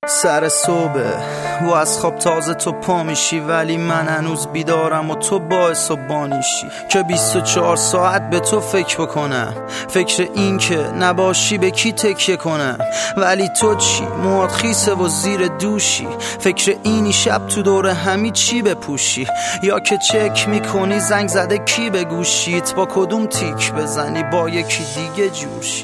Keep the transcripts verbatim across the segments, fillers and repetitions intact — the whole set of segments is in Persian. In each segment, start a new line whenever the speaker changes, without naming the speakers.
سر صبح و از خواب تازه تو پا میشی، ولی من هنوز بیدارم و تو باعث و بانیشی که بیست و چهار ساعت به تو فکر بکنم، فکر این که نباشی به کی تکیه کنم. ولی تو چی؟ موات خیسه و زیر دوشی، فکر اینی شب تو دور همی چی بپوشی، یا که چک میکنی زنگ زده کی به گوشیت، با کدوم تیک بزنی با یکی دیگه جوشی.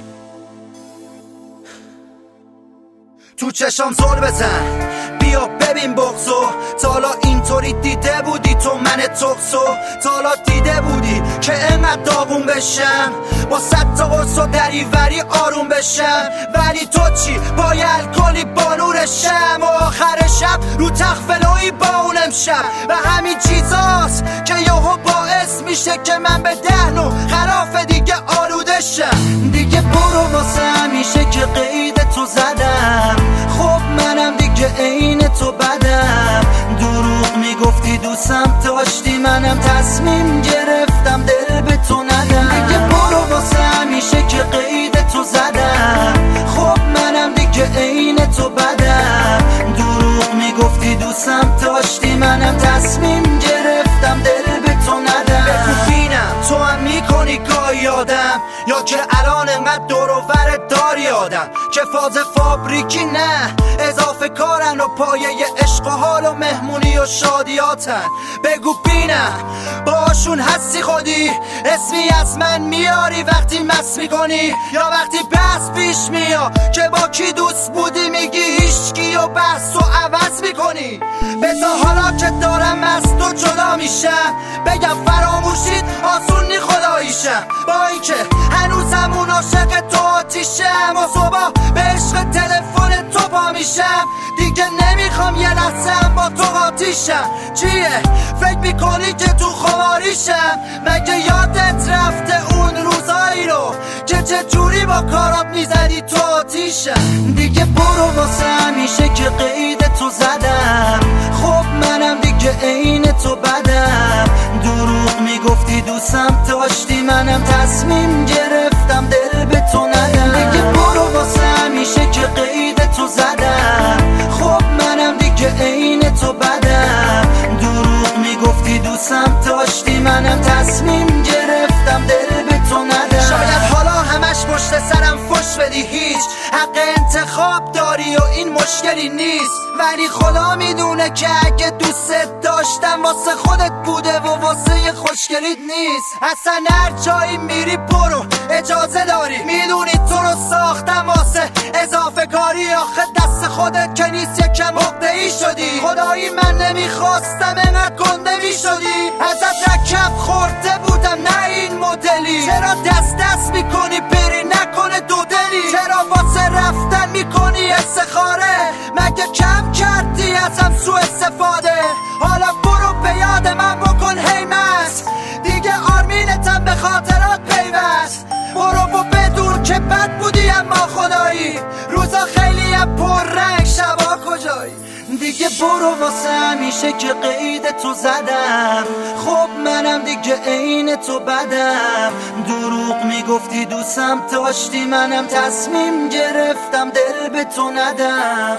تو چشام زل بزن بیا ببین بغضو، تا حالا اینطوری دیده بودی تو من تقصو؟ تا حالا دیده بودی که انقدر داغون بشم، با صد تا قرص و دریوری آروم بشم؟ ولی تو چی؟ با الکلی با نورشم و آخر شب رو تخفلوی با اون امشب، و همین چیزاست که یهو باعث میشه که من به دهنو خلاف دیگه آلوده شم. دیگه برو واسه همیشه که قید تو زدم، خب منم دیگه عین تو بدم. دروغ میگفتی دوستم داشتی، منم تصمیم گرفتم دل به تو ندم. دیگه برو واسه همیشه که قید تو زدم، خب منم دیگه عین تو بدم. دروغ میگفتی دوستم داشتی، منم تصمیم گرفتم دل به تو ندم. بگو بینم تو هم میکنی گاهی آدم، یا که الان انقدر دور و ور داری آدم که فاز فابریکی نه اضافه کارن و پایه عشق و حال و مهمونی و شادیاتن. بگو بینم باشون هستی خودی، اسمی از من میاری وقتی مس میکنی، یا وقتی بحث پیش میا که با کی دوست بودی میگی هیچکی و بحث و عوض میکنی. بذار حالا که دارم از تو جدا میشم بگم فراموشید آسون نی خداییشم، با اینکه هنوزم اون عاشق تو آتیشم و صبح به عشق تلفن تو پا میشم. دیگه نمیخوام یه لحظه با تو قاطیشم. چیه؟ فکر میکنی که تو خواریشم؟ مگه یادت رفته اون روزایی رو که چه جوری با کارات میزدی تو آتیشم؟ دیگه برو واسه همیشه که قید تو زدم، خب منم دیگه عین تو بدم. دروغ میگفتی دوستم داشتی، منم تصمیم گرفتم دل به تو ندم. دیگه برو واسه همیشه که قید تو زدم، خب منم دیگه عین تو بدم. دروغ میگفتی دوستم داشتی، منم تصمیم گرفتم دل به تو ندم. شاید حالا همش پشت سرم فش بدی، هیچ حق انتخاب داری و این مشکلی نیست، ولی خدا میدونه که اگه دوست داشتم واسه خودت بوده و واسه خوشگلیت نیست. اصلا هر جایی میری برو اجازه داری، میدونی تو رو ساختم واسه اضافه کاری. آخه دست خودت که نیست یکم عقده‌ای شدی، خدایی من نمیخواستم انقدر گنده میشدی. ازت رکب خورده بودم نه این مدلی، چرا دست دست میکنی بری نکنه دو دلی؟ چرا واسه رفتن میکنی استخاره؟ مگه کم کردی ازم سو استفاده؟ حالا برو به یاد من بکن هی مست، دیگه آرمینتم به خاطرات پیوست. برو و بدون که بد بودی اما خدایی، روزا خیلی هم پر رنگ شبا کجایی. دیگه برو واسه همیشه که قید تو زدم، خب منم دیگه عین تو بدم. دروغ میگفتی دوستم داشتی، منم تصمیم گرفتم دل به تو ندم.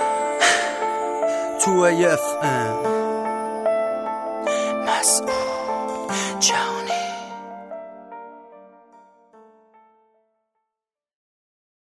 تو اف ام مسعود جهانی.